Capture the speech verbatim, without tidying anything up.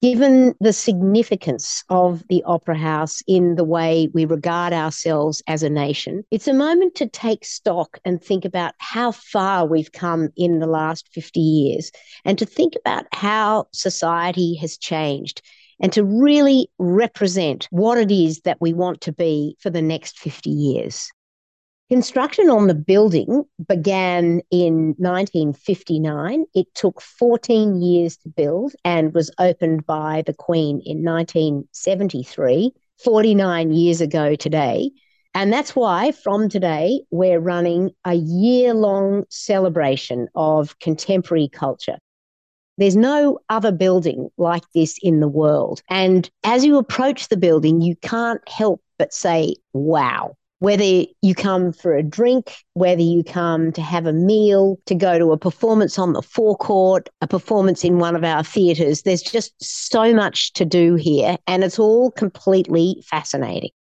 Given the significance of the Opera House in the way we regard ourselves as a nation, it's a moment to take stock and think about how far we've come in the last fifty years, and to think about how society has changed, and to really represent what it is that we want to be for the next fifty years. Construction on the building began in nineteen fifty-nine. It took fourteen years to build and was opened by the Queen in nineteen seventy-three, forty-nine years ago today. And that's why from today, we're running a year-long celebration of contemporary culture. There's no other building like this in the world. And as you approach the building, you can't help but say, wow. Whether you come for a drink, whether you come to have a meal, to go to a performance on the forecourt, a performance in one of our theatres, there's just so much to do here, and it's all completely fascinating.